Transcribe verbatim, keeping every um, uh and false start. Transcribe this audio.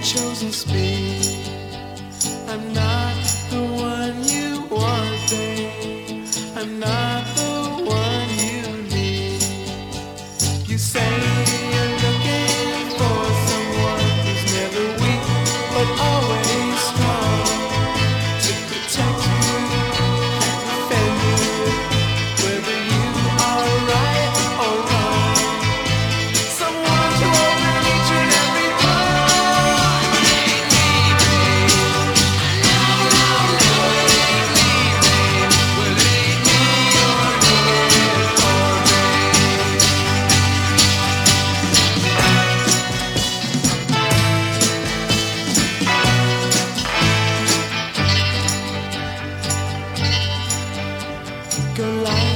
chosen speed. I'm not the one you want, babe. I'm not the one you need. You say you're looking for someone who's never weak, but always strong, to protect you and defend you, whether you are right or wrong. Someone to open each and every door. Well, ain't me you're looking for, babe. Girl, I